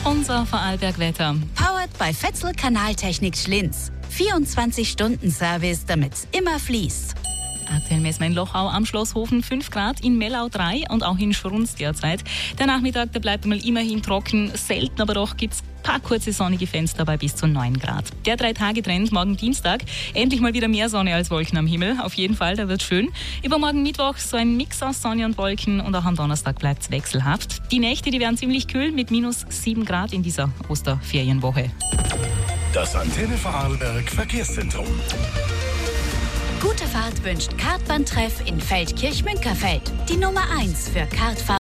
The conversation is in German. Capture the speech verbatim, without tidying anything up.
Unser Vorarlberg-Wetter. Powered by Fetzel Kanaltechnik Schlinz. vierundzwanzig Stunden Service, damit's immer fließt. Aktuell messen wir in Lochau am Schlosshofen fünf Grad, in Mellau drei und auch in Schrunz derzeit. Der Nachmittag, der bleibt einmal immerhin trocken, selten aber doch gibt's ein paar kurze sonnige Fenster bei bis zu neun Grad. Der Drei-Tage-Trend morgen Dienstag, endlich mal wieder mehr Sonne als Wolken am Himmel. Auf jeden Fall, da wird schön. Übermorgen Mittwoch so ein Mix aus Sonne und Wolken und auch am Donnerstag bleibt's wechselhaft. Die Nächte, die werden ziemlich kühl mit minus sieben Grad in dieser Osterferienwoche. Das Antenne Vorarlberg Verkehrszentrum. Gute Fahrt wünscht Kartbahntreff in Feldkirch-Münkerfeld. Die Nummer eins für Kartfahrer.